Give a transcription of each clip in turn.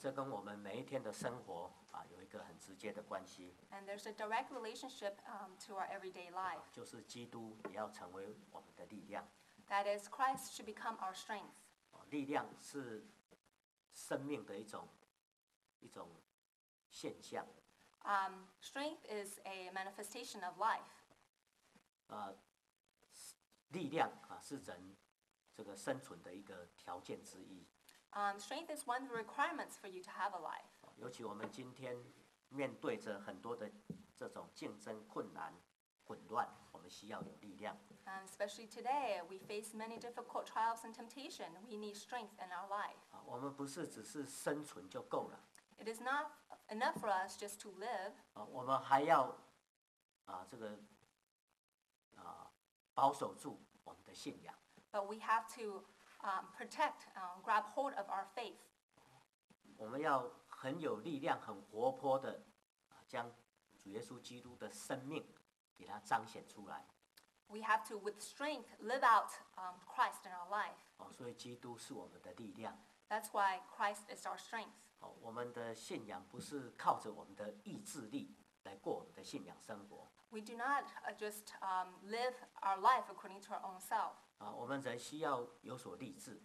这跟我们每一天的生活有一个很直接的关系。 And there's a direct relationship to our everyday life. 就是基督也要成为我们的力量。 That is, Christ should become our strength. 力量是生命的一种现象。 Strength is a manifestation of life. 力量是人这个生存的一个条件之一。 Strength is one of the requirements for you to have a life. 尤其我们今天面对着很多的这种竞争困难、混乱，我们需要有力量。 Especially today, we face many difficult trials and temptation. We need strength in our life. 我们不是只是生存就够了。 It is not enough for us just to live. 我们还要这个保守住我们的信仰。 But we have to protect, grab hold of our faith. 我们要很有力量、很活泼的将主耶稣基督的生命给它彰显出来。 We have to, with strength, live out Christ in our life. 所以基督是我们的力量。 That's why Christ is our strength. 我们的信仰不是靠着我们的意志力来过我们的信仰生活。 We do not just live our life according to our own self. 我们人需要有所立志。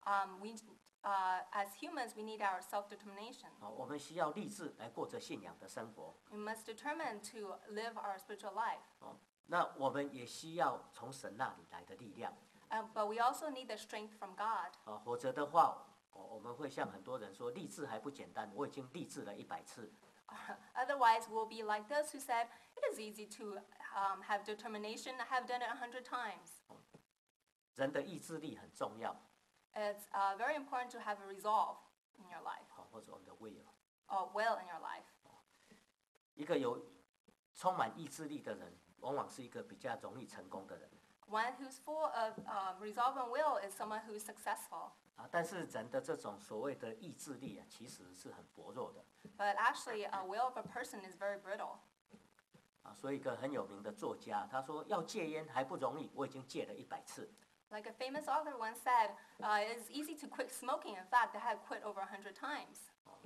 As humans, we need our self-determination. 我们需要立志来过着信仰的生活。 We must determine to live our spiritual life. 那我们也需要从神那里来的力量。 But we also need the strength from God. 否则的话，我们会像很多人说，立志还不简单，我已经立志了100次。 Otherwise, we'll be like those who said, it is easy to have determination. I have done it 100 times. 人的意志力很重要。 It's very important to have a resolve in your life. 或者我们的 will. Will in your life. 一个有充满意志力的人，往往是一个比较容易成功的人。 One who's full of resolve and will is someone who is successful. 但是人的这种所谓的意志力其实是很薄弱的。 But actually, a will of a person is very brittle. 所以一个很有名的作家，他说要戒烟还不容易，我已经戒了100次。 Like a famous author once said, it is easy to quit smoking. In fact, I have quit over 100 times.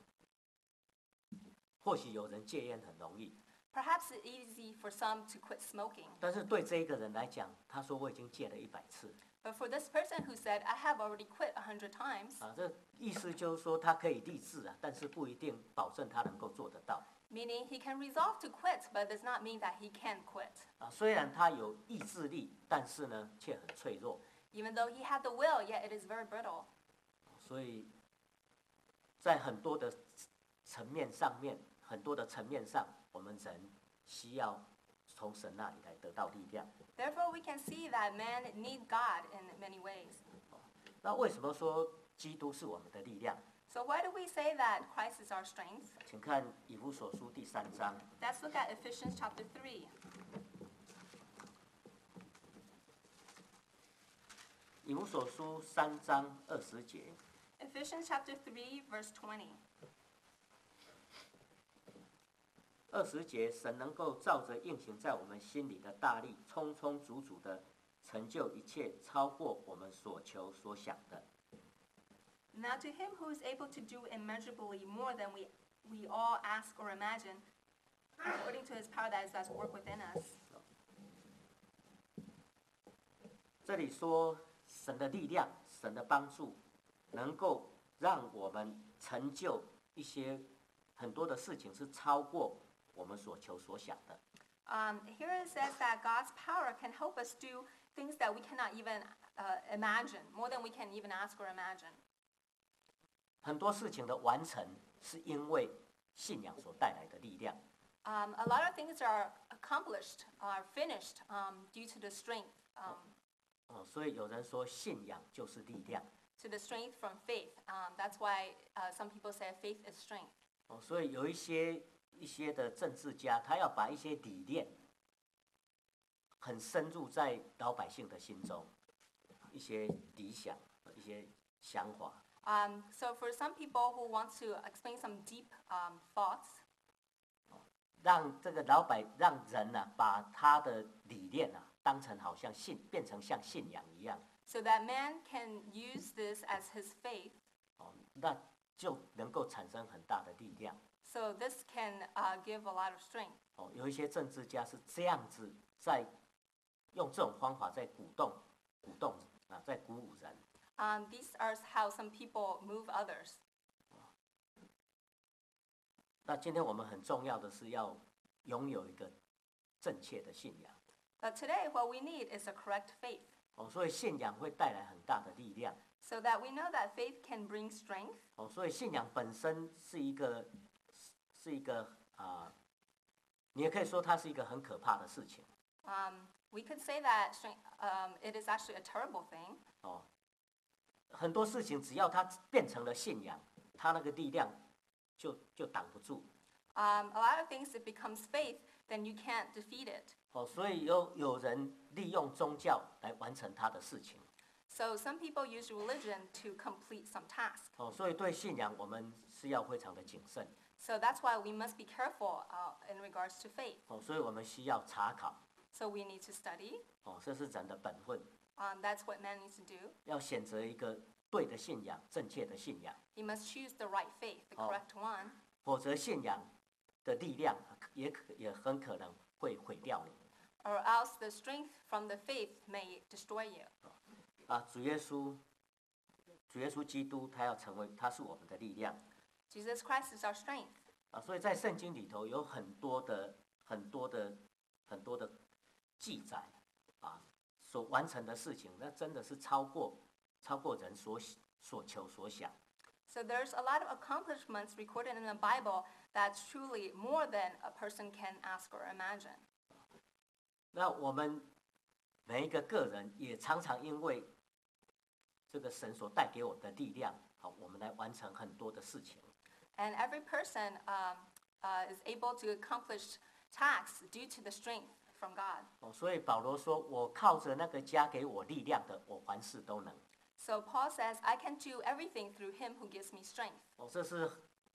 或许有人戒烟很容易。 Perhaps it's easy for some to quit smoking. 但是对这一个人来讲，他说我已经戒了100次。 But for this person who said, I have already quit 100 times. 这意思就是说他可以立志但是不一定保证他能够做得到。 Meaning he can resolve to quit, but does not mean that he can quit. 虽然他有意志力，但是呢，却很脆弱。 Even though he had the will, yet it is very brittle. 所以，在很多的层面上面，我们人需要从神那里来得到力量。 Therefore, we can see that men need God in many ways. 那为什么说基督是我们的力量？ So why do we say that Christ is our strength? 请看以弗所书第3章。 Let's look at Ephesians chapter 3. 以弗所书3章20节。 Ephesians chapter 3, verse 20. 20节，神能够照着运行在我们心里的大力，充充足足的成就一切，超过我们所求所想的。 Now to him who is able to do immeasurably more than we all ask or imagine, according to his power that is at work within us. 这里说神的力量、神的帮助，能够让我们成就一些很多的事情，是超过我们所求所想的。 Here it says that God's power can help us do things that we cannot even imagine, more than we can even ask or imagine. 很多事情的完成，是因为信仰所带来的力量。 A lot of things are accomplished, are finished due to the strength. 所以有人说信仰就是力量。 To the strength from faith. That's why some people say faith is strength. 所以有一些的政治家，他要把一些理念很深入在老百姓的心中，一些理想、一些想法。 So for some people who want to explain some deep thoughts, 让人把他的理念当成好像变成像信仰一样。 so that man can use this as his faith. 那就能够产生很大的力量。 So this can give a lot of strength. 有一些政治家是这样子在用这种方法在鼓动在鼓舞人。 These are how some people move others. 那今天我们很重要的是要拥有一个正确的信仰。 But today, what we need is a correct faith. 所以信仰会带来很大的力量。 So that we know that faith can bring strength. 所以信仰本身是一个你也可以说它是一个很可怕的事情。 We could say that it is actually a terrible thing. 很多事情只要它变成了信仰，它那个力量就挡不住。 A lot of things, it becomes faith, then you can't defeat it. 所以有人利用宗教来完成他的事情。 So some people use religion to complete some task. 所以对信仰我们是要非常的谨慎。 So that's why we must be careful in regards to faith. 所以我们需要查考。 So we need to study. 这是人的本分。 That's what man needs to do. 要选择一个对的信仰，正确的信仰。 You must choose the right faith, the correct one. 否则信仰的力量也很可能会毁掉你。 Or else the strength from the faith may destroy you. 主耶稣基督，他是我们的力量。 Jesus Christ is our strength. 所以在圣经里头有很多的记载所完成的事情，那真的是超过人所求所想。 So there's a lot of accomplishments recorded in the Bible that's truly more than a person can ask or imagine. 那我们每一个个人也常常因为这个神所带给我们的力量，我们来完成很多的事情。 And every person is able to accomplish tasks due to the strength from God. 所以保罗说：“我靠着那个加给我力量的，我凡事都能。” So Paul says, "I can do everything through Him who gives me strength." 这是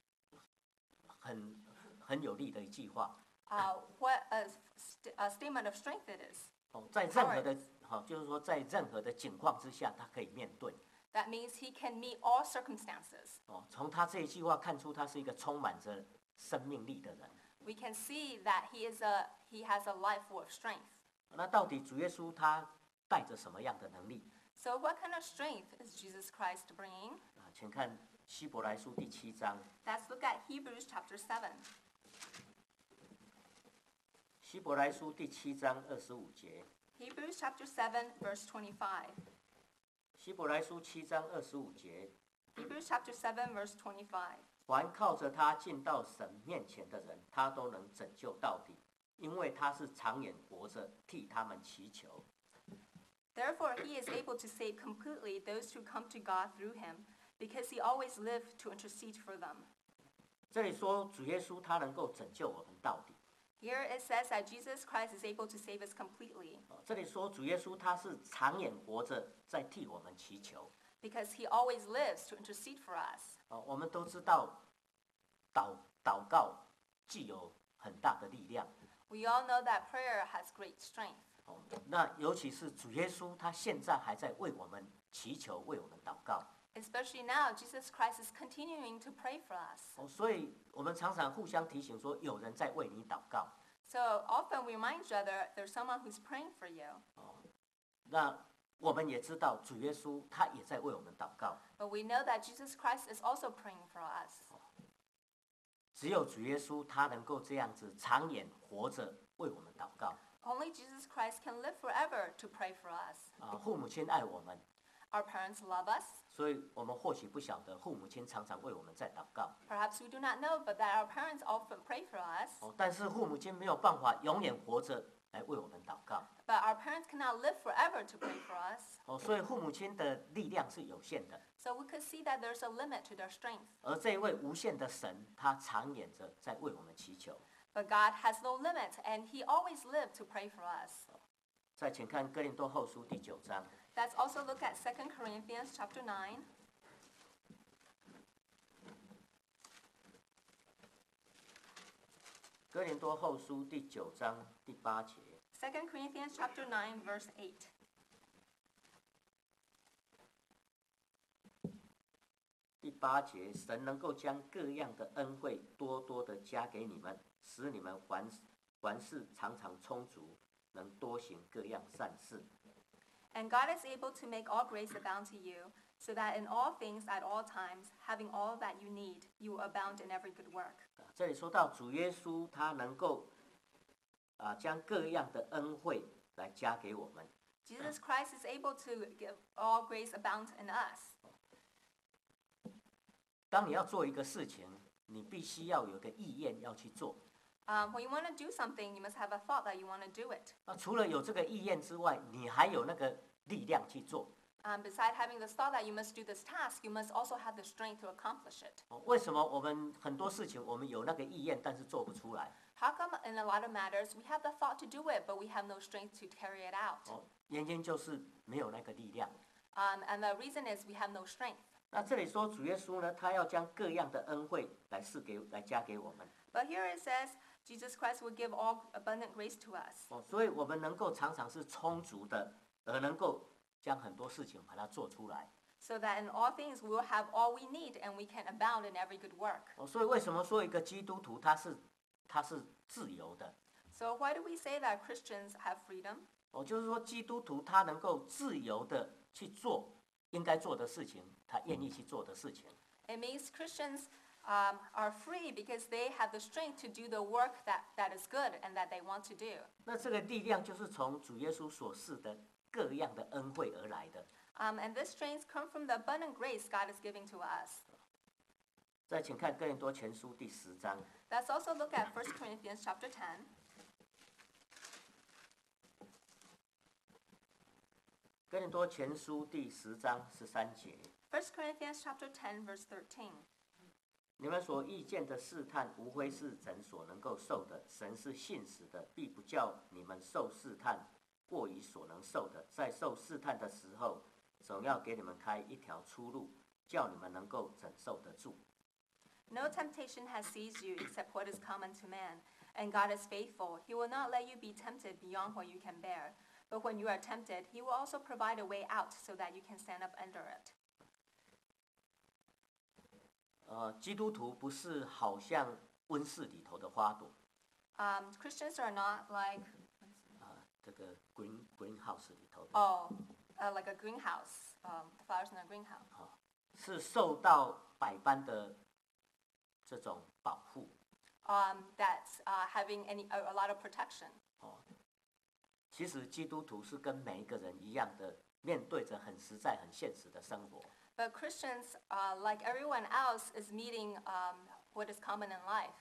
很有力的一句话。 What a statement of strength it is. 在任何的就是说在任何的境况之下，他可以面对。 That means he can meet all circumstances. 从他这一句话看出，他是一个充满着生命力的人。 We can see that he has a life full of strength. 那到底主耶稣他带着什么样的能力？ So what kind of strength is Jesus Christ bringing? 请看希伯来书第7章。 Let's look at Hebrews chapter 7. 希伯来书第7章25节。 Hebrews chapter 7, verse 25. 希伯来书7章25节。 Hebrews chapter 7, verse 25. 凡靠着他进到神面前的人，他都能拯救到底，因为他是长远活着，替他们祈求。 Therefore, he is able to save completely those who come to God through him, because he always lived to intercede for them. 这里说主耶稣他能够拯救我们到底。 Here it says that Jesus Christ is able to save us completely. 这里说主耶稣他是长远活着，在替我们祈求。 Because he always lives to intercede for us. 我们都知道祷告具有很大的力量。 We all know that prayer has great strength. 那尤其是主耶稣他现在还在为我们祈求，为我们祷告。 Especially now, Jesus Christ is continuing to pray for us. 所以我们常常互相提醒说，有人在为你祷告。 So often we remind each other there's someone who's praying for you. 那我们也知道主耶稣他也在为我们祷告。 But we know that Jesus Christ is also praying for us. 只有主耶稣他能够这样子长远活着为我们祷告。 Only Jesus Christ can live forever to pray for us. 父母亲爱我们。 Our parents love us. 所以我们或许不晓得，父母亲常常为我们在祷告。 Perhaps we do not know, but that our parents often pray for us. 但是父母亲没有办法永远活着来为我们祷告。 But our parents cannot live forever to pray for us. 所以父母亲的力量是有限的。 So we could see that there's a limit to their strength. 而这一位无限的神，他长远着在为我们祈求。 But God has no limit, and He always lived to pray for us. 再请看哥林多后书第9章。 Let's also look at 2 Corinthians chapter 9. 哥林多后书第9章第8节。 2 Corinthians chapter 9, verse 8. 第 8节，神能够将各样的恩惠多多的加给你们，使你们凡事常常充足，能多行各样善事。 And God is able to make all grace abound to you, so that in all things at all times, having all that you need, you abound in every good work. 这里说到主耶稣，他能够将各样的恩惠来加给我们。 Jesus Christ is able to give all grace abound in us. 当你要做一个事情，你必须要有个意愿要去做。 When you want to do something, you must have a thought that you want to do it. 除了有这个意愿之外，你还有那个力量去做。 Beside having this thought that you must do this task, you must also have the strength to accomplish it. 为什么我们很多事情我们有那个意愿，但是做不出来？ How come in a lot of matters we have the thought to do it, but we have no strength to carry it out? 原因就是没有那个力量。 And the reason is we have no strength. 那这里说主耶稣呢，他要将各样的恩惠来加给我们。 But here it says Jesus Christ will give all abundant grace to us. 所以我们能够常常是充足的，而能够将很多事情把它做出来。 So that in all things we will have all we need and we can abound in every good work. 所以为什么说一个基督徒他是自由的？ So why do we say that Christians have freedom? 就是说基督徒他能够自由的去做应该做的事情，他愿意去做的事情。 It means Christians are free because they have the strength to do the work that is good and that they want to do. 那这个力量就是从主耶稣所赐的各样的恩惠而来的。 And this strength comes from the abundant grace God is giving to us. 再请看哥林多前书第10章。 Let's also look at 1 Corinthians chapter 10. 哥林多前书第10章13节。 1 Corinthians chapter 10, verse 13. 你们所遇见的试探，无非是人所能够受的。神是信实的，必不叫你们受试探过于所能受的。在受试探的时候，总要给你们开一条出路，叫你们能够忍受得住。 No temptation has seized you except what is common to man, and God is faithful. He will not let you be tempted beyond what you can bear. But when you are tempted, he will also provide a way out so that you can stand up under it. 基督徒不是好像温室里头的花朵。 Christians are not like 这个 greenhouse 里头的。 like a greenhouse, flowers in a greenhouse. 是受到百般的这种保护。 That's having a lot of protection. 其实基督徒是跟每一个人一样的，面对着很实在、很现实的生活。 But Christians, like everyone else, is meeting what is common in life.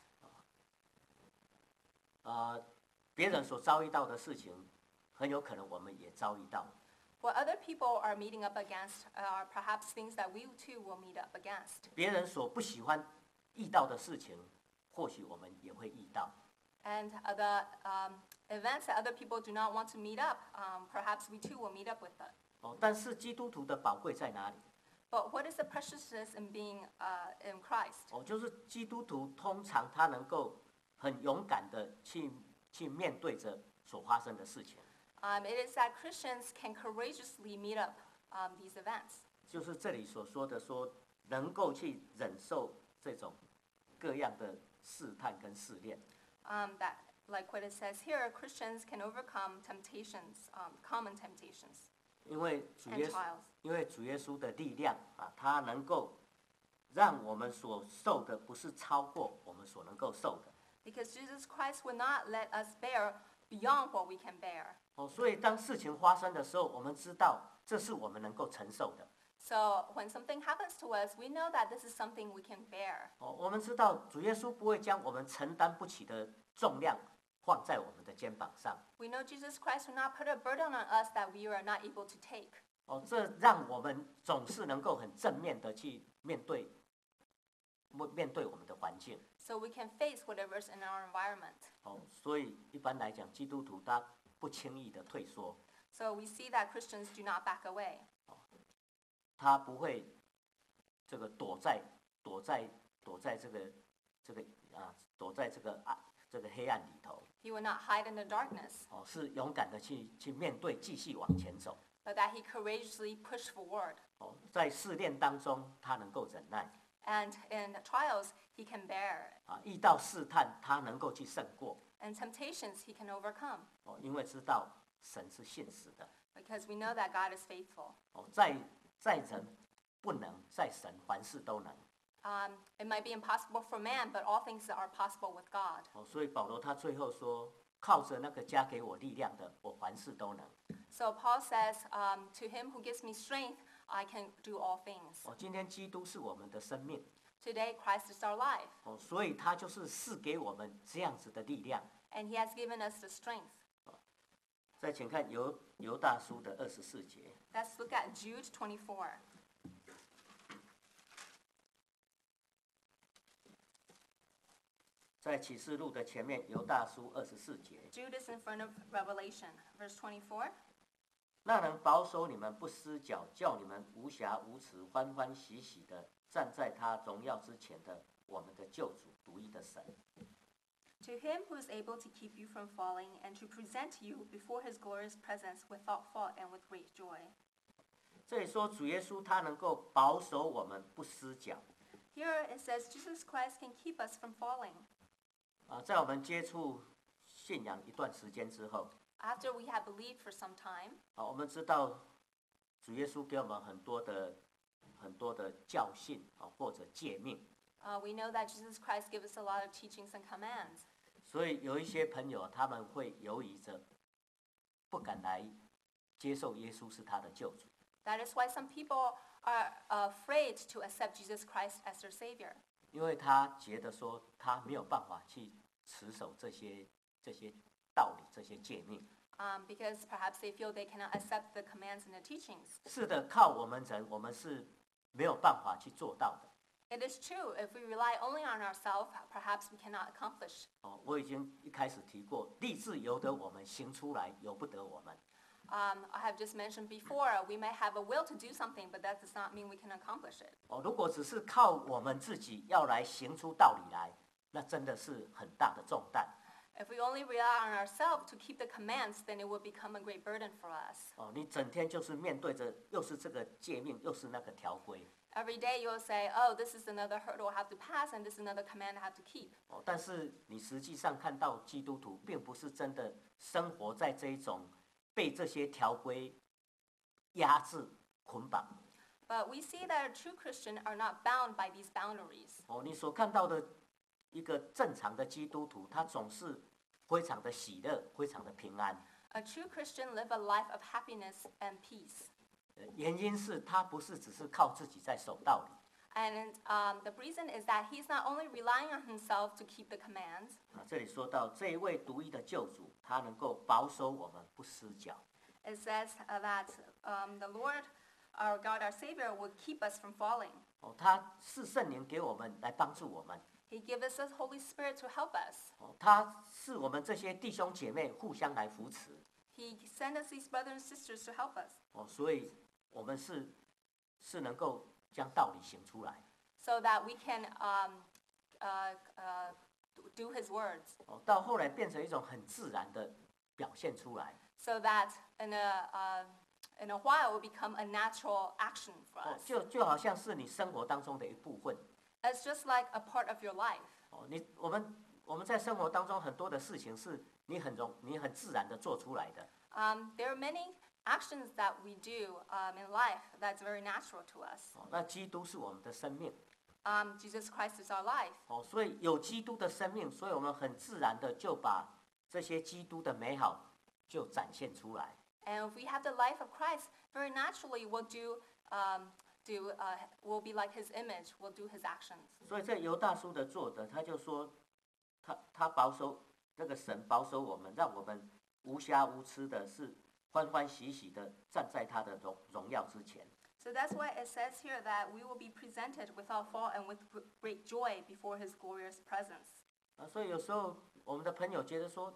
别人所遭遇到的事情，很有可能我们也遭遇到。 What other people are meeting up against are perhaps things that we too will meet up against. 别人所不喜欢遇到的事情，或许我们也会遇到。 And the events that other people do not want to meet up, perhaps we too will meet up with it. 但是基督徒的宝贵在哪里？ But what is the preciousness in being in Christ? 就是基督徒通常他能够很勇敢的去面对着所发生的事情。 It is that Christians can courageously meet up these events. 就是这里所说的说，能够去忍受这种各样的试探跟试炼。 That, like what it says here, Christians can overcome temptations, common temptations. 因为主耶稣的力量他能够让我们所受的不是超过我们所能够受的。 Because Jesus Christ will not let us bear beyond what we can bear. 所以当事情发生的时候，我们知道这是我们能够承受的。 So when something happens to us, we know that this is something we can bear. 我们知道主耶稣不会将我们承担不起的重量放在我们的肩膀上。 We know Jesus Christ will not put a burden on us that we are not able to take. 这让我们总是能够很正面的去面对我们的环境。 So we can face whatever's in our environment. 所以一般来讲，基督徒他不轻易的退缩。 So we see that Christians do not back away. 他不会这个躲在这个黑暗里头。 He will not hide in the darkness. 是勇敢的去面对，继续往前走。 But that he courageously pushed forward. 在试炼当中，他能够忍耐。 And in trials, he can bear. 遇到试探，他能够去胜过。 And temptations, he can overcome. 因为知道神是信实的。 Because we know that God is faithful. 在人不能，在神凡事都能。 It might be impossible for man, but all things are possible with God. 所以保罗他最后说，靠着那个加给我力量的，我凡事都能。 So Paul says, to him who gives me strength, I can do all things. 今天基督是我们的生命。 Today, Christ is our life. 所以他就是赐给我们这样子的力量。 And he has given us the strength. 再请看犹大书的24节。 Let's look at Jude 24. 在启示录的前面，犹大书24节。 Jude is in front of Revelation, verse 24. 那能保守你们不失脚，叫你们无瑕无疵，欢欢喜喜的站在他荣耀之前的我们的救主独一的神。 To him who is able to keep you from falling and to present you before his glorious presence without fault and with great joy. 这里说主耶稣他能够保守我们不失脚。 Here it says Jesus Christ can keep us from falling. 在我们接触信仰一段时间之后， After we have believed for some time, 我们知道主耶稣给我们很多的教训或者诫命。 we know that Jesus Christ gives us a lot of teachings and commands. 所以有一些朋友他们会犹疑着，不敢来接受耶稣是他的救主。 That is why some people are afraid to accept Jesus Christ as their Savior. 因为他觉得说他没有办法去持守这些道理、这些诫命。 Because perhaps they feel they cannot accept the commands and the teachings. 是的，靠我们人，我们是没有办法去做到的。 It is true, if we rely only on ourselves, perhaps we cannot accomplish. 我已经一开始提过，立志由得我们，行出来由不得我们。 I have just mentioned before, we may have a will to do something, but that does not mean we can accomplish it. 如果只是靠我们自己要来行出道理来，那真的是很大的重担。 If we only rely on ourselves to keep the commands, then it will become a great burden for us. 你整天就是面对着又是这个诫命，又是那个条规。 Every day you'll say, oh, this is another hurdle I have to pass, and this is another command I have to keep. 但是你实际上看到基督徒并不是真的生活在这一种被这些条规压制捆绑。 But we see that true Christians are not bound by these boundaries. 你所看到的一个正常的基督徒，他总是非常的喜乐，非常的平安。 A true Christian live a life of happiness and peace. 原因是他不是只是靠自己在守道理。 And the reason is that he's not only relying on himself to keep the commands. 这里说到这一位独一的救主，他能够保守我们不失脚。 It says that the Lord, our God, our Savior, will keep us from falling. 他是圣灵给我们来帮助我们。 He gives us the Holy Spirit to help us. 他是我们这些弟兄姐妹互相来扶持。 He sent us these brothers and sisters to help us. 所以我们是能够将道理行出来。 So that we can do His words. 到后来变成一种很自然的表现出来。 So that in a while will become a natural action for us. 就好像是你生活当中的一部分。 It's just like a part of your life. 我们在生活当中很多的事情是你很自然的做出来的。 There are many actions that we do in life that's very natural to us. 那基督是我们的生命。 Jesus Christ is our life. 所以有基督的生命，所以我们很自然的就把这些基督的美好就展现出来。 And if we have the life of Christ, very naturally we'll we'll be like His image. We'll do His actions. 所以这犹大书的作者他就说，他保守这个神保守我们，让我们无瑕无疵的，是欢欢喜喜的站在他的荣耀之前。 So that's why it says here that we will be presented without fault and with great joy before His glorious presence. 所以有时候我们的朋友觉得说，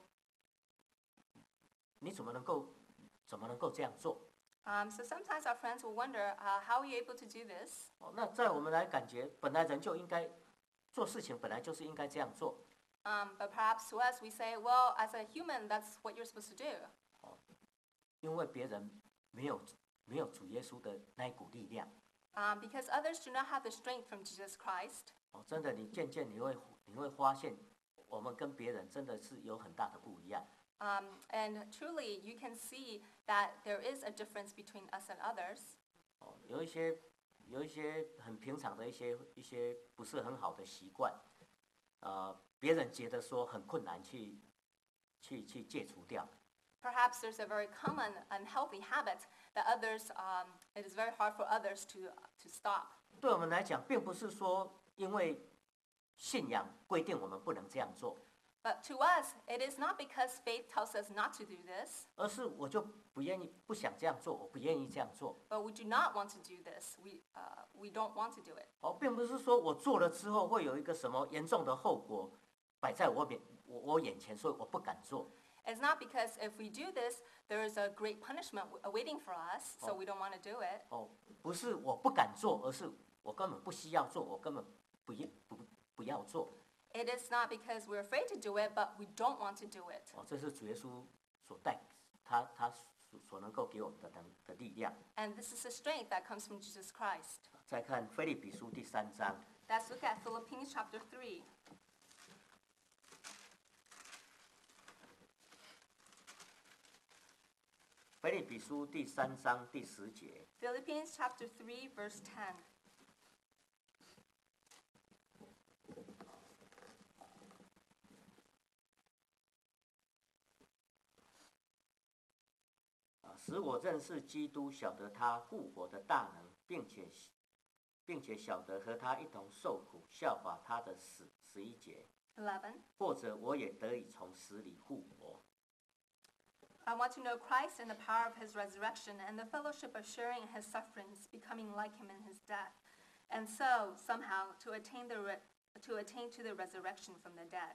你怎么能够这样做？ So sometimes our friends will wonder, how are you able to do this? 那在我们来感觉，本来人就应该做事情，本来就是应该这样做。 But perhaps to us we say, well, as a human, that's what you're supposed to do. 因为别人没有主耶稣的那一股力量。 Because others do not have the strength from Jesus Christ. 真的，你渐渐你会发现，我们跟别人真的是有很大的不一样。 And truly, you can see that there is a difference between us and others. 有一些很平常的一些不是很好的习惯，别人觉得说很困难去戒除掉。 Perhaps there's a very common unhealthy habit that others, it is very hard for others to stop. 对我们来讲，并不是说因为信仰规定我们不能这样做， But to us, it is not because faith tells us not to do this, 而是我就不想这样做，我不愿意这样做。 but we do not want to do this. We don't want to do it. 并不是说我做了之后会有一个什么严重的后果摆在我眼前，所以我不敢做。 It's not because if we do this, there is a great punishment awaiting for us, so we don't want to do it. 不是我不敢做，而是我根本不需要做，我根本不要做。 It is not because we're afraid to do it, but we don't want to do it. 这是主耶稣他所能够给我们的力量。 And this is the strength that comes from Jesus Christ. 再看腓立比书第3章， Let's look at Philippians chapter 3. 腓立比书第3章第10节。 Philippians chapter 3, verse 10. 使我认识基督，晓得他复活的大能，并且晓得和他一同受苦，效法他的死。11节。 11. 或者我也得以从死里复活。 I want to know Christ and the power of his resurrection and the fellowship of sharing his sufferings, becoming like him in his death, and so somehow to attain to the resurrection from the dead.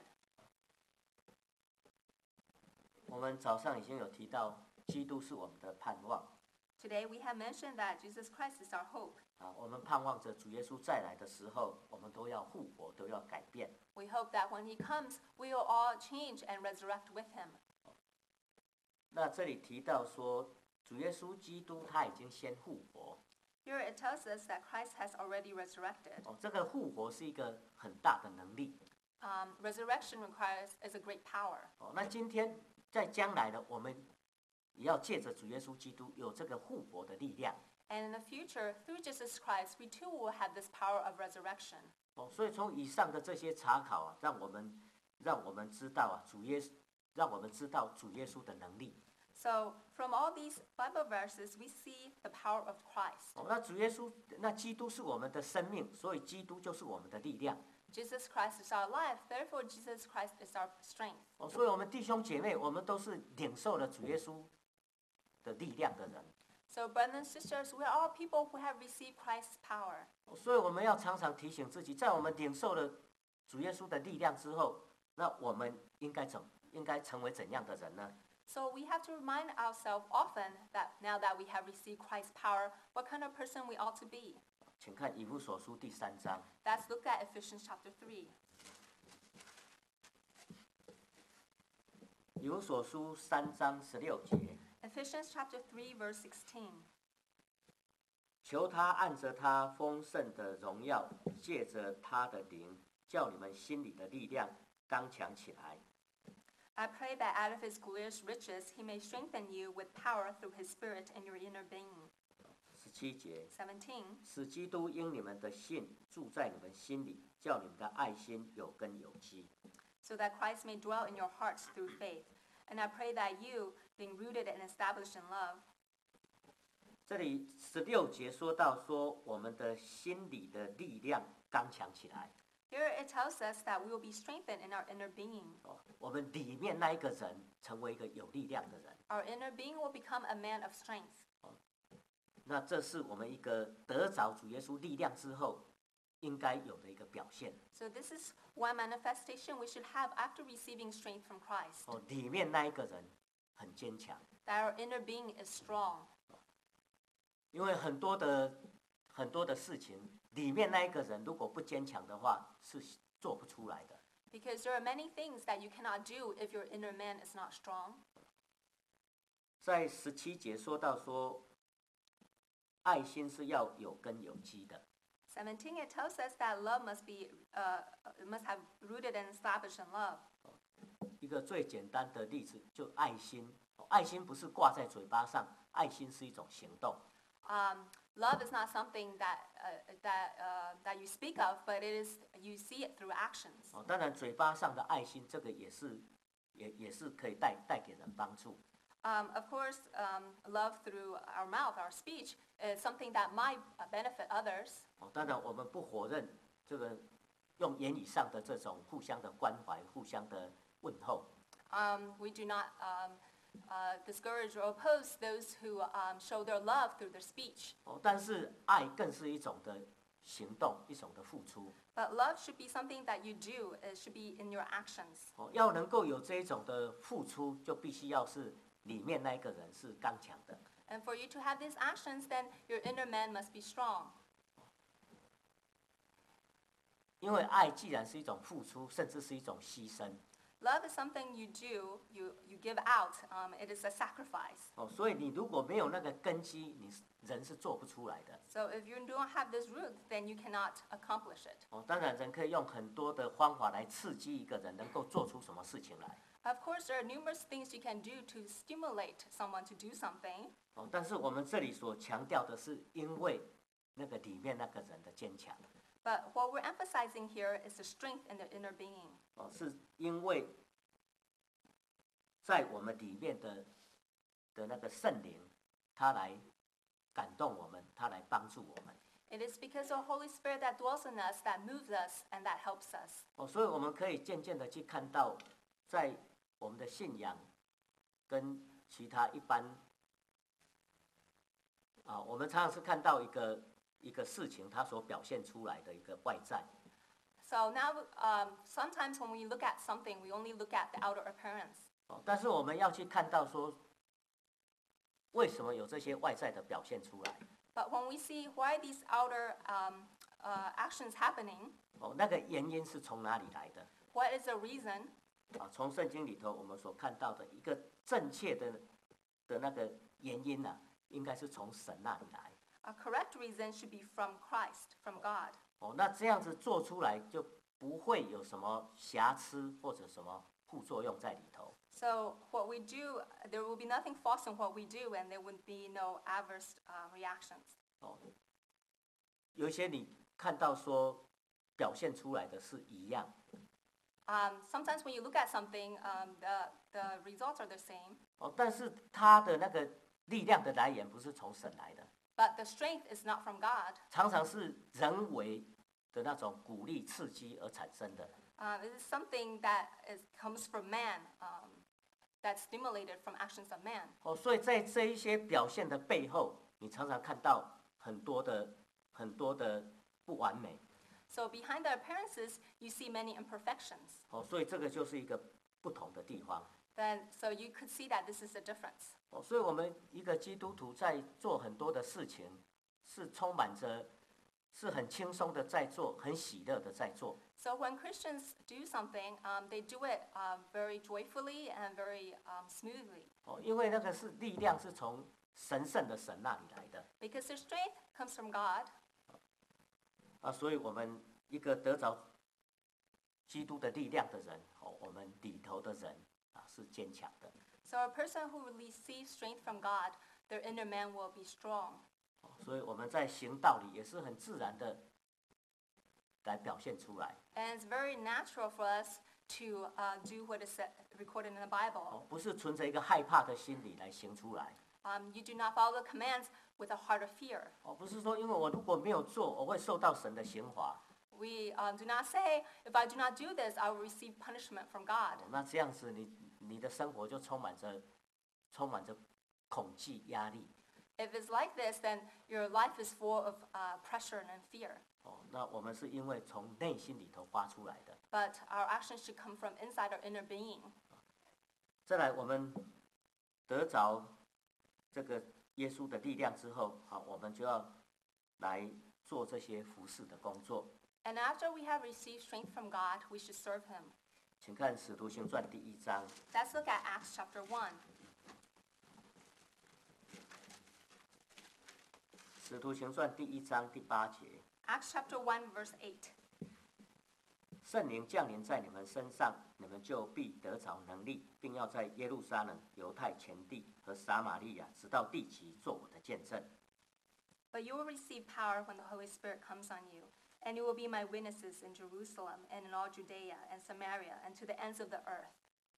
我们早上已经有提到，基督是我们的盼望。 Today we have mentioned that Jesus Christ is our hope. 我们盼望着主耶稣再来的时候，我们都要复活，都要改变。 We hope that when he comes, we will all change and resurrect with him. 那这里提到说，主耶稣基督他已经先复活。 Here it tells us that Christ has already resurrected. 这个复活是一个很大的能力。 Resurrection is a great power. 那今天在将来呢，我们也要借着主耶稣基督有这个复活的力量。 And in the future, through Jesus Christ, we too will have this power of resurrection. 所以从以上的这些查考让我们知道让我们知道主耶稣的能力。 So from all these Bible verses, we see the power of Christ. 那主耶稣，那基督是我们的生命，所以基督就是我们的力量。 Jesus Christ is our life, therefore Jesus Christ is our strength. 所以我们弟兄姐妹，我们都是领受了主耶稣的力量的人。 So brothers and sisters, we are all people who have received Christ's power. 所以我们要常常提醒自己，在我们领受了主耶稣的力量之后，那我们应该成为怎样的人呢？ So we have to remind ourselves often that now that we have received Christ's power, what kind of person we ought to be. 请看以弗所书第3章。 Let's look at Ephesians chapter 3. 以弗所书3章16节。 Ephesians chapter 3, verse 16. 求他按着他丰盛的荣耀，借着他的灵，叫你们心里的力量刚强起来。 I pray that out of his glorious riches he may strengthen you with power through his spirit in your inner being. 17节， 17. 使基督因你们的信住在你们心里，叫你们的爱心有根有基。 So that Christ may dwell in your hearts through faith. And I pray that you, being rooted and established in love. 这里16节说到我们的心里的力量刚强起来。 Here it tells us that we will be strengthened in our inner being. 我们里面那一个人成为一个有力量的人。 Our inner being will become a man of strength. 那这是我们一个得着主耶稣力量之后应该有的一个表现。 So this is one manifestation we should have after receiving strength from Christ. 里面那一个人很坚强。 That our inner being is strong. 因为很多的事情，里面那一个人如果不坚强的话，是做不出来的。 Because there are many things that you cannot do if your inner man is not strong. 在17节说到爱心是要有根有基的。 17, it tells us that love must have rooted and established in love. 一个最简单的例子就爱心，爱心不是挂在嘴巴上，爱心是一种行动。 Love is not something that you speak of, but you see it through actions. 当然，嘴巴上的爱心，这个也是可以带给人帮助。 Of course, love through our mouth, our speech, is something that might benefit others. 当然，我们不否认这个用言语上的这种互相的关怀、互相的问候。 We do not discourage or oppose those who show their love through their speech. 但是爱更是一种的行动，一种的付出。 But love should be something that you do. It should be in your actions. 要能够有这一种的付出，就必须要是里面那一个人是刚强的。 And for you to have these actions, then your inner man must be strong. 因为爱既然是一种付出，甚至是一种牺牲。 Love is something you do, you give out. It is a sacrifice. 所以你如果没有那个根基，人是做不出来的。 So if you don't have this root, then you cannot accomplish it. 当然，人可以用很多的方法来刺激一个人能够做出什么事情来。 Of course, there are numerous things you can do to stimulate someone to do something. 但是我们这里所强调的是，因为那个里面那个人的坚强。 But what we're emphasizing here is the strength in the inner being. 是因为在我们里面的那个圣灵，他来感动我们，他来帮助我们。 It is because of the Holy Spirit that dwells in us, that moves us, and that helps us. 所以我们可以渐渐的去看到，在我们的信仰跟其他一般我们常常是看到一个事情它所表现出来的一个外在。 So now, sometimes when we look at something, we only look at the outer appearance. 但是我们要去看到说，为什么有这些外在的表现出来？ But when we see why these outer actions happening, 那个原因是从哪里来的？ what is the reason? 从圣经里头我们所看到的一个正确的那个原因呢，应该是从神那里来。 A correct reason should be from Christ, from God. 那这样子做出来就不会有什么瑕疵或者什么副作用在里头。 So what we do, there will be nothing false in what we do, and there would be no adverse reactions. 有一些你看到说表现出来的是一样， Sometimes when you look at something, the results are the same, 但是它的那个力量的来源不是从神来的， but the strength is not from God. 常常是人为的那种鼓励刺激而产生的。 It is something that comes from man, that's stimulated from actions of man. 所以在这一些表现的背后，你常常看到很多的不完美。 So behind the appearances, you see many imperfections. 所以这个就是一个不同的地方。 So you could see that this is a difference. 所以我们一个基督徒在做很多的事情，是充满着，是很轻松的在做，很喜乐的在做。 So when Christians do something, they do it very joyfully and very smoothly. 因为那个是力量是从神圣的神那里来的。 Because their strength comes from God. 所以我们一个得着基督的力量的人，我们里头的人是坚强的。 So a person who receives strength from God, their inner man will be strong. 所以我们在行道里也是很自然的来表现出来。 And it's very natural for us to do what is recorded in the Bible. 不是存着一个害怕的心理来行出来。 You do not follow the commands with a heart of fear. 不是说因为我如果没有做，我会受到神的刑罚。 We do not say, if I do not do this, I will receive punishment from God. 那这样子你的生活就充满着恐惧、压力。 If it's like this, then your life is full of pressure and fear. 那我们是因为从内心里头发出来的。 But our actions should come from inside our inner being. 再来，我们得着这个耶稣的力量之后，我们就要来做这些服侍的工作。 And after we have received strength from God, we should serve Him. 请看《使徒行传》第1章。 Let's look at Acts chapter 1. 《 使徒行传第1章第8节， Acts chapter 1, verse 8. 圣灵降临在你们身上，你们就必得着能力，并要在耶路撒冷、犹太全地和撒玛利亚，直到地极，做我的见证。 But you will receive power when the Holy Spirit comes on you, and you will be my witnesses in Jerusalem and in all Judea and Samaria and to the ends of the earth.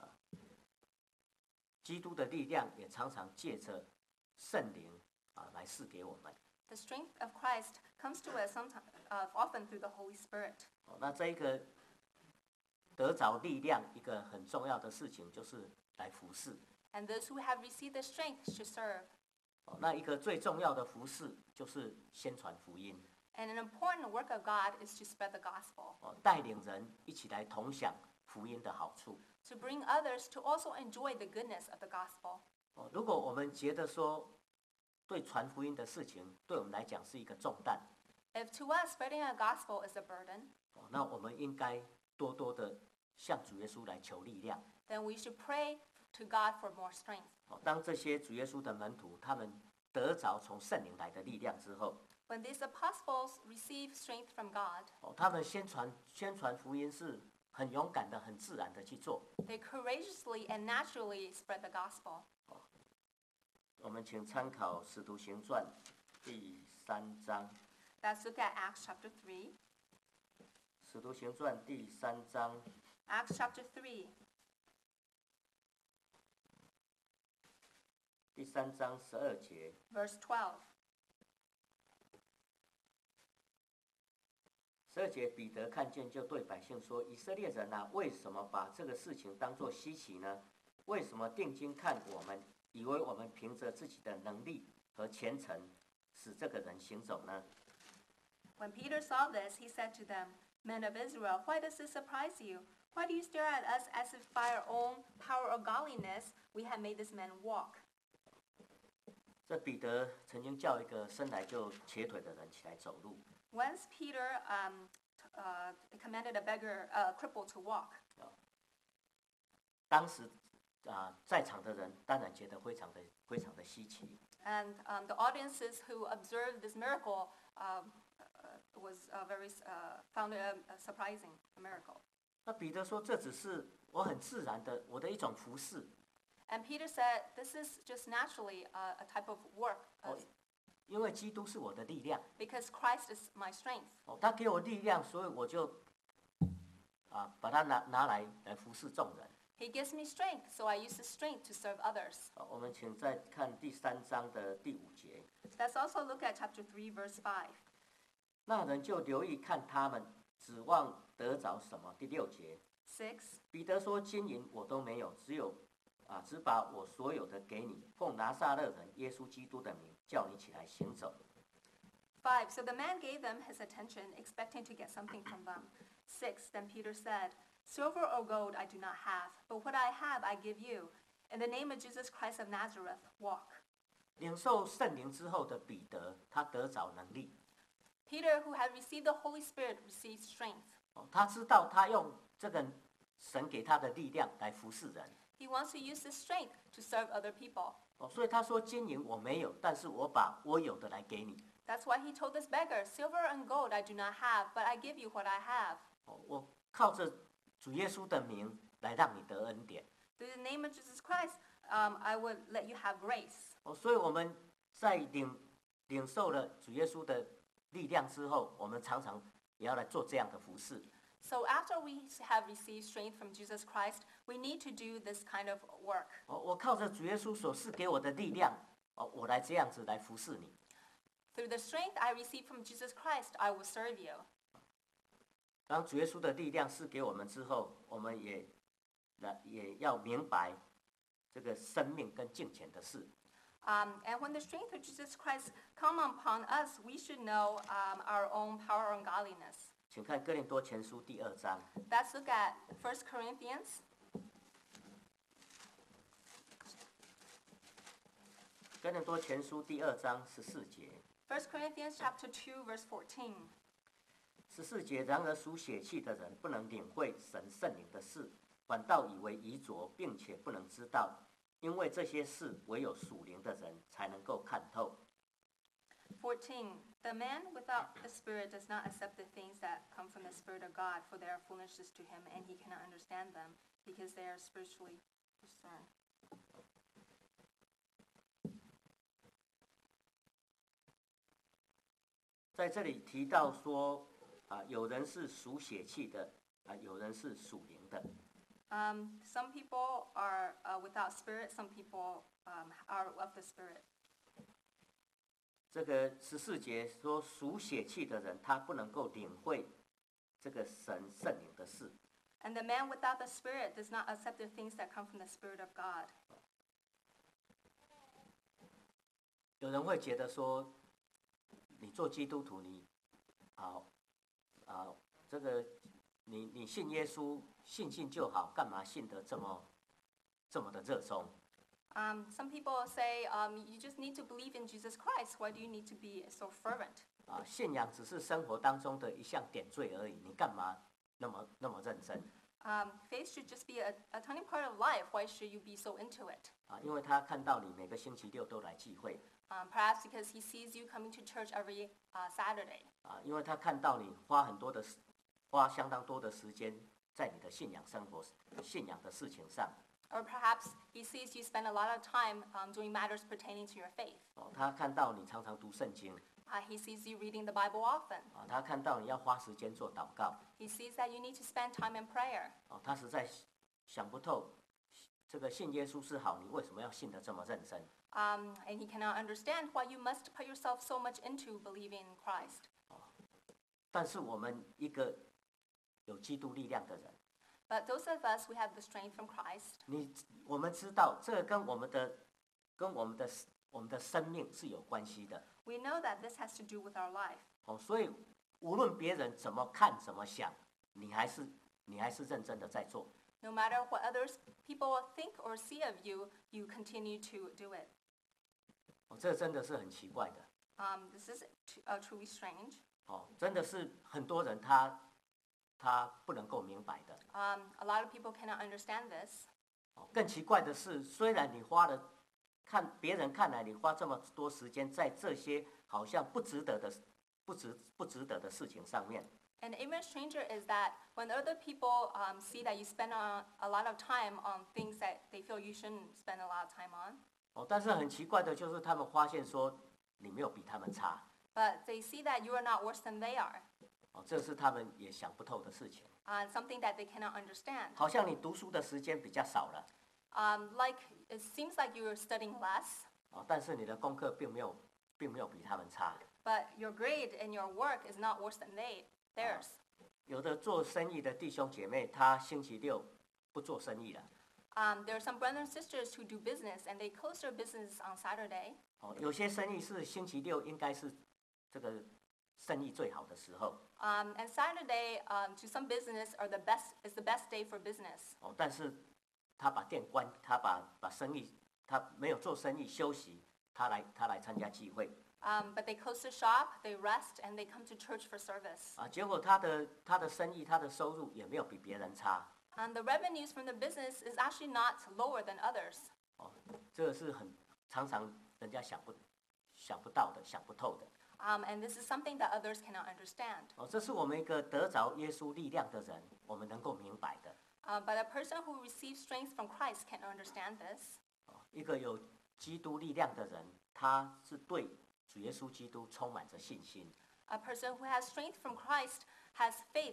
基督的力量也常常借着圣灵来赐给我们。 The strength of Christ comes to us often through the Holy Spirit. 那这一个得着力量，一个很重要的事情就是来服侍。 And those who have received the strength should serve. 那一个最重要的服侍就是宣传福音。 And an important work of God is to spread the gospel, 带领人一起来同享福音的好处。 to bring others to also enjoy the goodness of the gospel. 如果我们觉得说，对传福音的事情对我们来讲是一个重担， If to us spreading a gospel is a burden, 那我们应该多多的向主耶稣来求力量。 then we should pray to God for more strength. 当这些主耶稣的门徒他们得着从圣灵来的力量之后， When these apostles receive strength from God, 他们宣传福音是很勇敢的、很自然的去做。 they courageously and naturally spread the gospel. 我们请参考《使徒行传》第3章， Let's look at Acts chapter 3. 《使徒行传》第3章 Acts chapter 3, 第3章12节。 verse 12. 12节，彼得看见，就对百姓说：“以色列人啊，为什么把这个事情当作稀奇呢？为什么定睛看我们，以为我们凭着自己的能力和虔诚使这个人行走呢？” When Peter saw this, he said to them, Men of Israel, why does this surprise you? Why do you stare at us as if by our own power or godliness we have made this man walk? 这彼得曾经叫一个生来就瘸腿的人起来走路。 Once Peter commanded a cripple to walk. 当时在场的人当然觉得非常的稀奇。 And the audiences who observed this miracle found it surprising, a miracle. 那彼得说：“这只是我很自然的我的一种服侍。 And Peter said, this is just naturally a type of work, 因为基督是我的力量， because Christ is my strength. 他给我力量，所以我就把它拿来服侍众人。 He gives me strength, so I use his strength to serve others. 我们请再看第3章的第5节。 Let's also look at chapter 3, verse 5. 那人就留意看他们，指望得着什么？第6节， 6. 彼得说：“金银我都没有，只把我所有的给你，奉拿撒勒人耶稣基督的名，叫你起来行走。” 5. So the man gave them his attention, expecting to get something from them. 6. Then Peter said, Silver or gold I do not have, but what I have I give you. In the name of Jesus Christ of Nazareth, walk. 领受圣灵之后的彼得，他得着能力。 Peter, who had received the Holy Spirit, received strength. 他知道他用这个神给他的力量来服侍人。 He wants to use his strength to serve other people. 所以他说：“金银我没有，但是我把我有的来给你。 That's why he told this beggar, Silver and gold I do not have, but I give you what I have. 我靠着主耶稣的名来让你得恩典。 Through the name of Jesus Christ, I will let you have grace. 所以我们在领受了主耶稣的力量之后，我们常常也要来做这样的服事。 So after we have received strength from Jesus Christ, we need to do this kind of work. 我靠着主耶稣所赐给我的力量，我来这样子来服侍你。 Through the strength I receive from Jesus Christ, I will serve you. 当主耶稣的力量赐给我们之后，我们也要明白这个生命跟敬虔的事。 And when the strength of Jesus Christ come upon us, we should know our own power and godliness. 请看哥林多前书第2章。 Let's look at 1 Corinthians. 哥林多前书第2章14节。 1 Corinthians chapter 2, verse 14. 14节，然而属血气的人不能领会神圣灵的事，反倒以为愚拙，并且不能知道，因为这些事唯有属灵的人才能够看透。 14. The man without the Spirit does not accept the things that come from the Spirit of God, for they are foolishness to him, and he cannot understand them, because they are spiritually discerned. 在这里提到说，有人是属血气的，有人是属灵的。 Some people are without spirit, some people are of the Spirit. 这个14节说，属血气的人，他不能够领会这个神圣灵的事。 And the man without the Spirit does not accept the things that come from the Spirit of God. 有人会觉得说，你做基督徒，这个你信耶稣，信就好，干嘛信得这么的热衷？ Some people say you just need to believe in Jesus Christ. Why do you need to be so fervent? 信仰只是生活当中的一项点缀而已，你干嘛那么认真？ Faith should just be a tiny part of life. Why should you be so into it? 因为他看到你每个星期六都来聚会。 Perhaps because he sees you coming to church every Saturday. 因为他看到你花相当多的时间在你的信仰生活、信仰的事情上。 Or perhaps he sees you spend a lot of time doing matters pertaining to your faith. 他看到你常常读圣经。 He sees you reading the Bible often. 他看到你要花时间做祷告。 He sees that you need to spend time in prayer. 他实在想不透，这个信耶稣是好，你为什么要信得这么认真？ And he cannot understand why you must put yourself so much into believing in Christ. 但是我们一个有基督力量的人， But those of us who have the strength from Christ, 我们知道这个跟我们的生命是有关系的。 we know that this has to do with our life. 所以无论别人怎么看怎么想，你还是认真的在做。 No matter what others people think or see of you, you continue to do it. 这真的是很奇怪的。 This is truly strange. 真的是很多人他不能够明白的。 A lot of people cannot understand this. 更奇怪的是，虽然你别人看来你花这么多时间在这些好像不值得的事情上面。 And even stranger is that when other people see that you spend a lot of time on things that they feel you shouldn't spend a lot of time on. 但是很奇怪的就是他们发现说你没有比他们差。 But they see that you are not worse than they are. 这是他们也想不透的事情。 Something that they cannot understand. 好像你读书的时间比较少了。 Like it seems like you're studying less. 但是你的功课并没有比他们差。 But your grade and your work is not worse than theirs. 有的做生意的弟兄姐妹，他星期六不做生意了。 There are some brothers and sisters who do business and they close their business on Saturday. 有些生意是星期六应该是这个生意最好的时候。 And Saturday, to some business, is the best day for business. 但是他把店关，他把生意，他没有做生意休息，他来参加聚会。 But they close the shop, they rest, and they come to church for service. 结果他的生意，他的收入也没有比别人差。 And the revenues from the business is actually not lower than others. 这个是常常人家想不到的，想不透的。 And this is something that others cannot understand. 这是我们一个得着耶稣力量的人，我们能够明白的。 But a person who receives strength from Christ can understand this. 一个有基督力量的人，他是对主耶稣基督充满着信心。 A person who has strength from Christ has faith,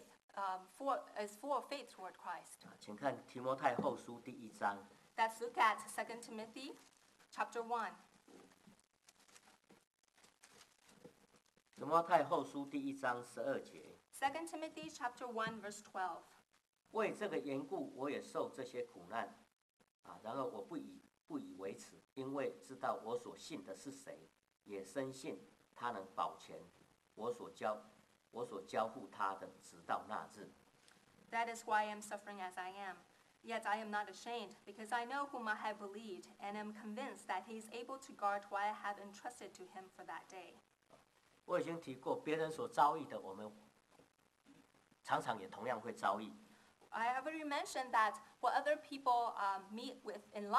is full of faith toward Christ. 请看提摩太后书第1章。 Let's look at 2 Timothy chapter 1. 提摩太后书第1章12节。 2 Timothy chapter 1 verse 12. 为这个缘故，我也受这些苦难，然而我不以为耻，因为知道我所信的是谁，也深信他能保全我所交付他的，直到那日。 That is why I am suffering as I am. Yet I am not ashamed, because I know whom I have believed, and am convinced that he is able to guard what I have entrusted to him for that day. 我已经提过，别人所遭遇的，我们常常也同样会遭遇。 I have already mentioned that what other people meet with in life,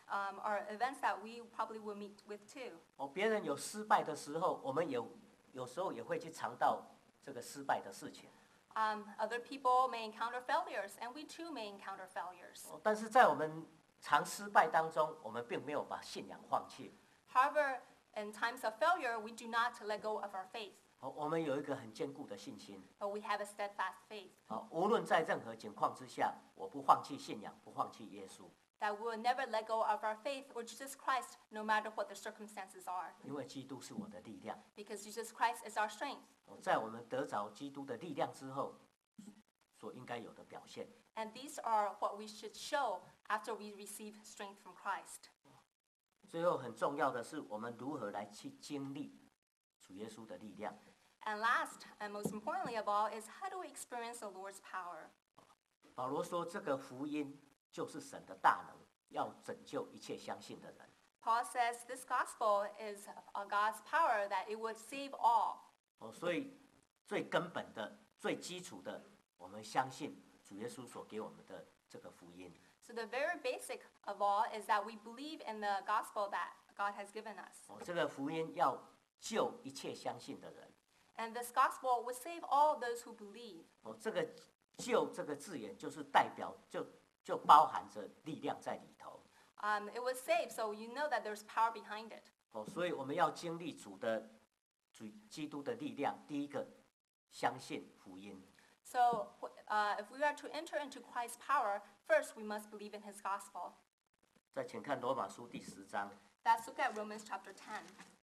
are events that we probably will meet with too. 别人有失败的时候，我们有时候也会去尝到这个失败的事情。 Other people may encounter failures, and we too may encounter failures. 但是在我们常失败当中，我们并没有把信仰放弃。 However, in times of failure, we do not let go of our faith, 我们有一个很坚固的信心。 but we have a steadfast faith 无论在任何情况之下，我不放弃信仰，不放弃耶稣， that we will never let go of our faith or Jesus Christ, no matter what the circumstances are, 因为基督是我的力量。 because Jesus Christ is our strength. 在我们得着基督的力量之后，所应该有的表现。 And these are what we should show after we receive strength from Christ. 最后很重要的是，我们如何来去经历主耶稣的力量。 And last, and most importantly of all, is how do we experience the Lord's power? 保罗说，这个福音就是神的大能，要拯救一切相信的人。 Paul says this gospel is God's power, that it would save all. 所以最根本的、最基础的，我们相信主耶稣所给我们的这个福音。 So the very basic of all is that we believe in the gospel that God has given us. 这个福音要救一切相信的人。 And this gospel would save all those who believe. 这个救这个字眼就是代表就包含着力量在里头。 It was saved, so you know that there's power behind it. 所以我们要经历主基督的力量。第一个，相信福音。 So if we are to enter into Christ's power, first we must believe in his gospel. 再请看罗马书第10章。 Let's look at Romans chapter 10.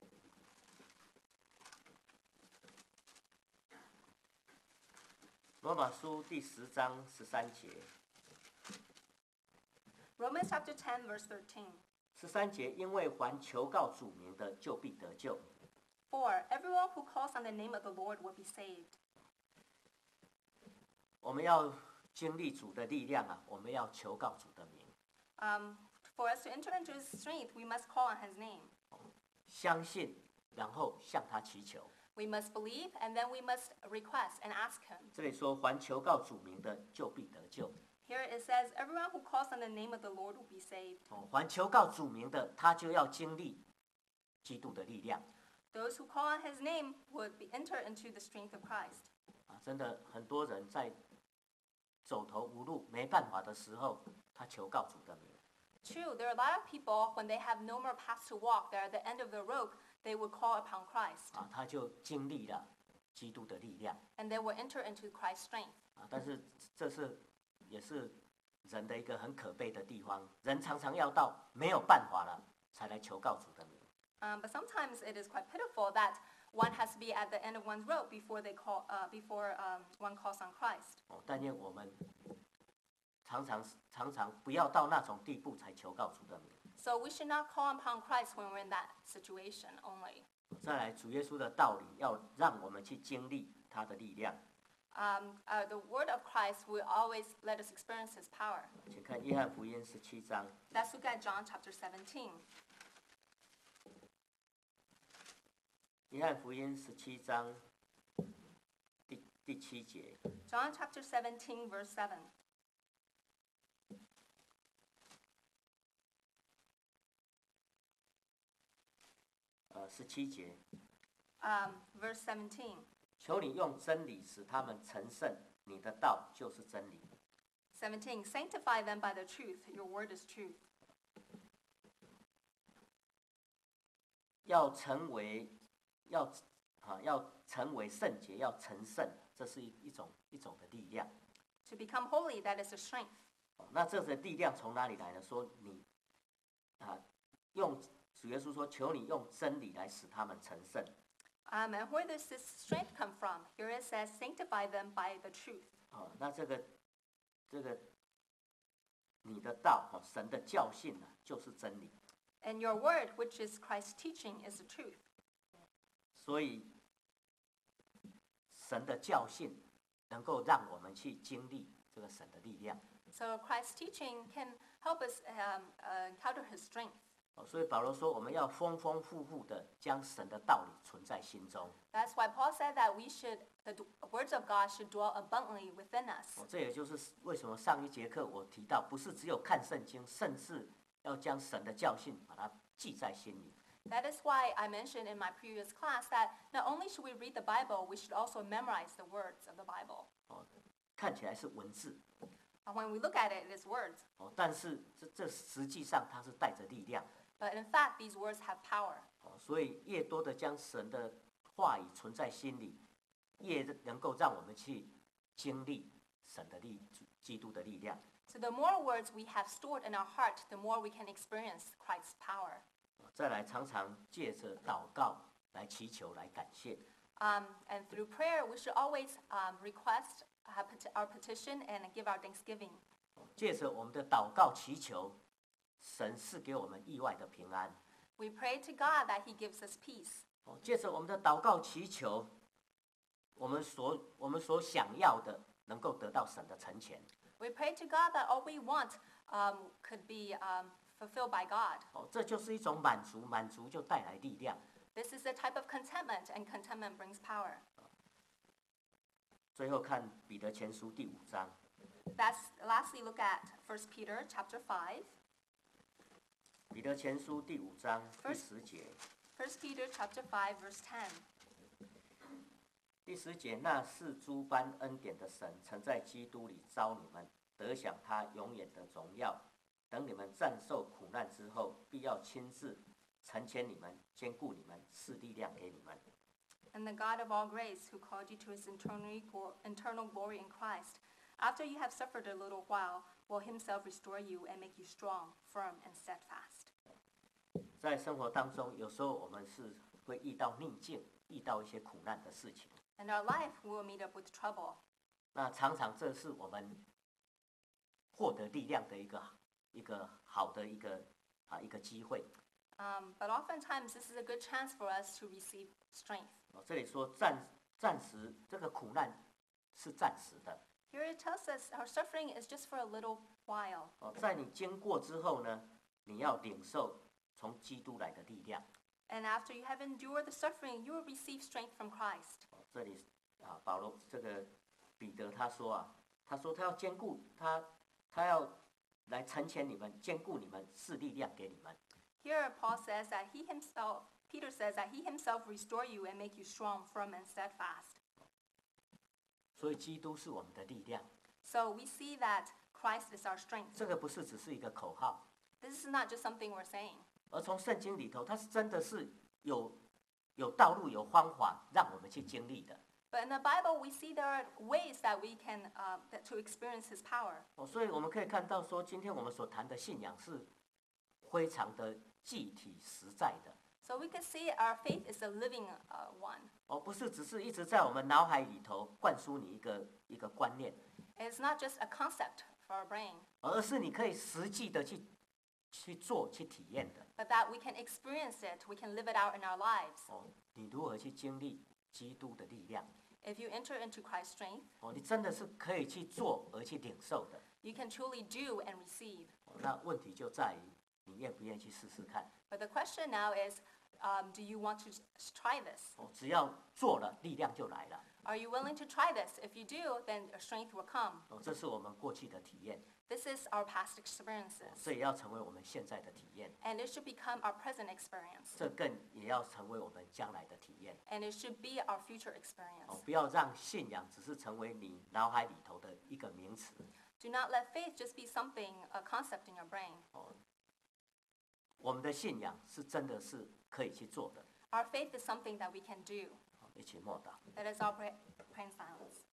罗马书第10章13节。 Romans chapter 10, verse 13. 13节，因为凡求告主名的，就必得救。 For everyone who calls on the name of the Lord will be saved. 我们要经历主的力量啊，我们要求告主的名。 For us to enter into his strength, we must call on his name. 相信，然后向他祈求。 We must believe, and then we must request and ask him. 这里说，凡求告主名的，就必得救。 Here it says, everyone who calls on the name of the Lord will be saved. 凡求告主名的，他就要经历基督的力量。 Those who call on his name would enter into the strength of Christ. 真的很多人在走投无路、没办法的时候，他求告主的名。 True, there are a lot of people, when they have no more paths to walk, they're at the end of the rope, they would call upon Christ. 他就经历了基督的力量。 And they will enter into Christ's strength. 但是也是人的一个很可悲的地方，人常常要到没有办法了，才来求告主的名。 But sometimes it is quite pitiful that one has to be at the end of one's rope before one calls on Christ. 但愿我们常常不要到那种地步才求告主的名。 So we should not call upon Christ when we're in that situation only. 再来，主耶稣的道理要让我们去经历他的力量。 The word of Christ will always let us experience his power. 请看约翰福音17章。 Let's look at John chapter 17. 约翰福音17章第7节。 John chapter 17, verse 7. 17节， Verse 17. 求你用真理使他们成圣，你的道就是真理。 17. Sanctify them by the truth. Your word is truth. 要成为圣洁，要成圣，这是一种的力量。 To become holy, that is a strength. 那这个力量从哪里来呢？说你用主耶稣说，求你用真理来使他们成圣。 And where does this strength come from? Here it says, sanctify them by the truth. 那这个你的道，神的教训呢，就是真理。 And your word, which is Christ's teaching, is the truth. 所以神的教训能够让我们去经历这个神的力量。 So Christ's teaching can help us encounter his strength. 所以保罗说，我们要丰丰富富的将神的道理存在心中。 That's why Paul said that the words of God should dwell abundantly within us. 这也就是为什么上一节课我提到，不是只有看圣经，甚至要将神的教训把它记在心里。 That is why I mentioned in my previous class that not only should we read the Bible, we should also memorize the words of the Bible. 看起来是文字， When we look at it, it is words, 但是这实际上它是带着力量。 but in fact, these words have power. 所以越多的将神的话语存在心里，越能够让我们去经历神的基督的力量。 So the more words we have stored in our heart, the more we can experience Christ's power. 再来，常常借着祷告来祈求、来感谢。 And through prayer, we should always request our petition and give our thanksgiving. 借着我们的祷告祈求，神赐给我们意外的平安。 We pray to God that He gives us peace. 借着我们的祷告祈求，我们所想要的能够得到神的成全。 We pray to God that all we want could be fulfilled by God. 这就是一种满足，满足就带来力量。 This is a type of contentment, and contentment brings power. 最后看彼得前书第5章， Lastly, look at 1 Peter chapter 5. 彼得前书第5章第10节。 1 Peter chapter 5, verse 10. 第10节，那是诸般恩典的神，曾在基督里召你们，得享他永远的荣耀。等你们战胜苦难之后，必要亲自成全你们，兼顾你们，赐力量给你们。 And the God of all grace, who called you to his eternal glory in Christ, after you have suffered a little while, will himself restore you and make you strong, firm, and steadfast. 在生活当中，有时候我们是会遇到逆境，遇到一些苦难的事情。 In our life, we will meet up with trouble. 那常常这是我们获得力量的一个好的一个机会。 But oftentimes, this is a good chance for us to receive strength. 这里说暂时这个苦难是暂时的。 Here it tells us our suffering is just for a little while. 在你经过之后呢，你要领受从基督来的力量。 And after you have endured the suffering, you will receive strength from Christ. 这里保罗这个彼得他说他要兼顾他要来成全你们，兼顾你们，赐力量给你们。 Here, Peter says that he himself restore you and make you strong, firm, and steadfast. 所以基督是我们的力量。 So we see that Christ is our strength. 这个不是只是一个口号， This is not just something we're saying. 而从圣经里头，它是真的是有道路、有方法让我们去经历的。 But in the Bible, we see there are ways that we can to experience His power. 所以我们可以看到说，今天我们所谈的信仰是非常的具体实在的。 So we can see our faith is a living one. 不是只是一直在我们脑海里头灌输你一个观念， It's not just a concept for our brain, 而是你可以实际的去做、去体验的。 but that we can experience it, we can live it out in our lives. 你如何去经历基督的力量？ If you enter into Christ's strength, 你真的是可以去做而去领受的。 you can truly do and receive. 那问题就在于你愿不愿意去试试看。 But the question now is, do you want to try this? 只要做了，力量就来了。 Are you willing to try this? If you do, then strength will come. 这是我们过去的体验， This is our past experiences, 这也要成为我们现在的体验， and it should become our present experience, 这更也要成为我们将来的体验。 and it should be our future experience. 不要让信仰只是成为你脑海里头的一个名词。 Do not let faith just be something, a concept in your brain. 我们的信仰是真的是可以去做的。 Our faith is something that we can do. 一起默祷。 That is our prayer in silence.